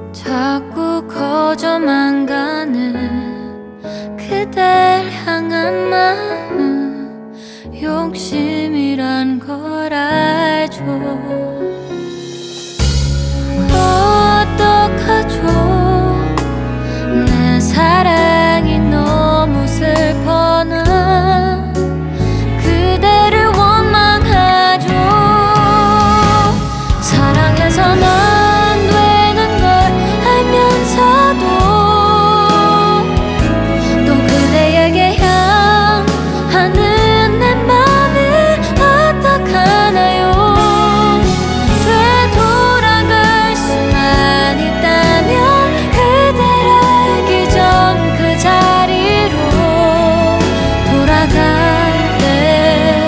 자꾸 커져만 가는 그댈 향한 마음, 욕심이란 걸 알죠. 어떡하죠? 내 사랑이 너무 슬퍼 나 그대를 원망하죠. 사랑해서는 안 되는 걸 알면서도 또 그대에게 향하는 내 맘을 어떡하나요? 되돌아갈 수만 있다면 그댈 알기 전 그 자리로 돌아갈래요.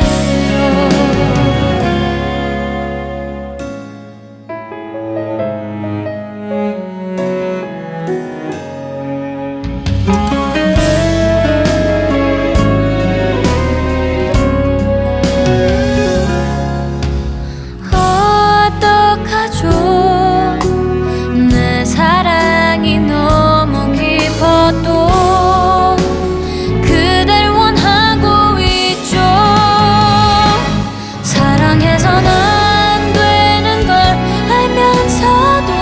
어떡하죠? 내 사랑이 너무 깊어도 그댈 원하고 있죠. 사랑해서는 안 되는 걸 알면서도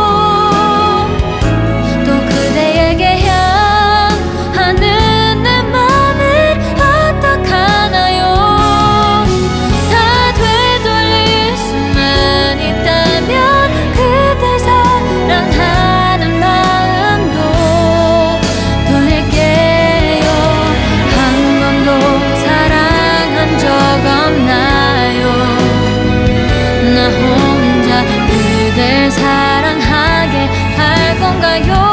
또 그대에게 향하는 내 맘을 어떡하나요? 다 되돌릴 수만 있다면 그댈 사랑하는 마음도 돌릴게요. 한 번도 사랑한 적 없나요? 나 혼자 그댈 사랑하게 할 건가요?